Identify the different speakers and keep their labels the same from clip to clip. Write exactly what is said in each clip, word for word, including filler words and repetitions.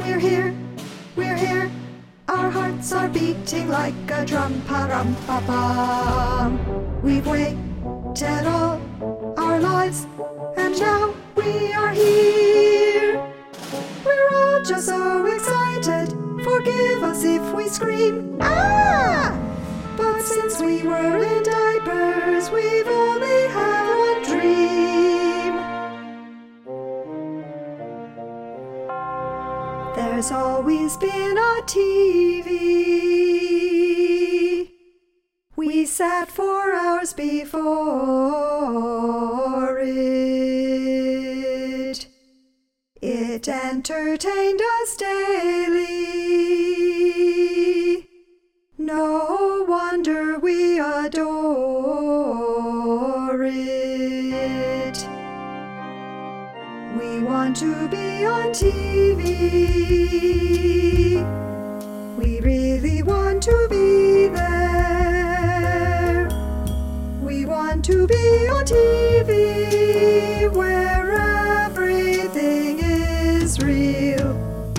Speaker 1: We're here, we're here. Our hearts are beating like a drum, pa-rum-pa-pum. We've waited all our lives, and now we are here. We're all just so excited. Forgive us if we scream, ah! But since we were in diapers, we've only had one dream. There's always been a T V. We sat for hours before it. It entertained us daily. No wonder we adore it. We want to be on T V. We really want to be there. We want to be on T V where everything is real.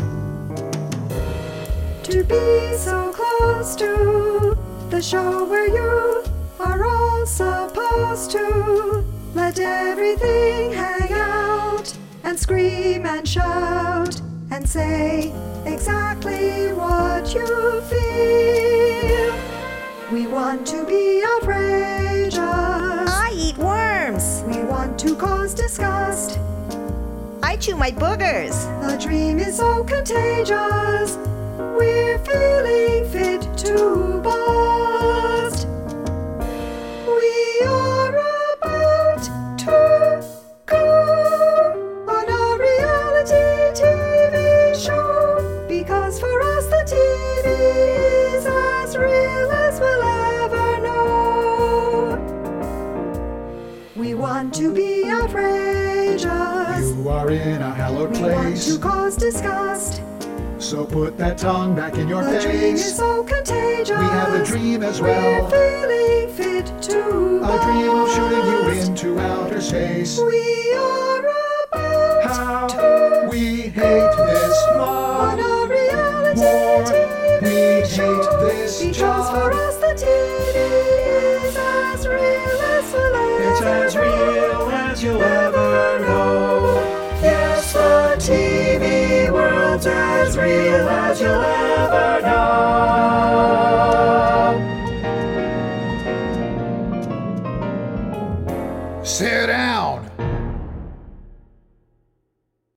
Speaker 1: To be so close to the show where you are all supposed to let everything hang out and scream and shout and say exactly what you feel. We want to be outrageous.
Speaker 2: I eat worms.
Speaker 1: We want to cause disgust.
Speaker 2: I chew my boogers.
Speaker 1: The dream is so contagious. We're feeling fit to bust. We are about to go on a reality T V show, because for us the T V is as real as we'll ever know. We want to be outrageous.
Speaker 3: You are in a hallowed
Speaker 1: We want
Speaker 3: place,
Speaker 1: to cause disgust.
Speaker 3: so put that tongue back in your
Speaker 1: The dream is
Speaker 3: face.
Speaker 1: so contagious.
Speaker 3: We have a dream as
Speaker 1: We're
Speaker 3: well,
Speaker 1: feeling fit to
Speaker 3: a dream of shooting you
Speaker 1: bust.
Speaker 3: into outer space.
Speaker 1: We are about
Speaker 3: How
Speaker 1: to
Speaker 3: we hate this
Speaker 1: on
Speaker 3: mob,
Speaker 1: a reality
Speaker 3: more
Speaker 1: T V
Speaker 3: we
Speaker 1: show,
Speaker 3: hate this
Speaker 1: because for
Speaker 3: job.
Speaker 1: us the T V is as real as we'll
Speaker 3: It's
Speaker 1: ever
Speaker 3: as real as you'll ever know. Yes, the T V world's as real as you'll ever know.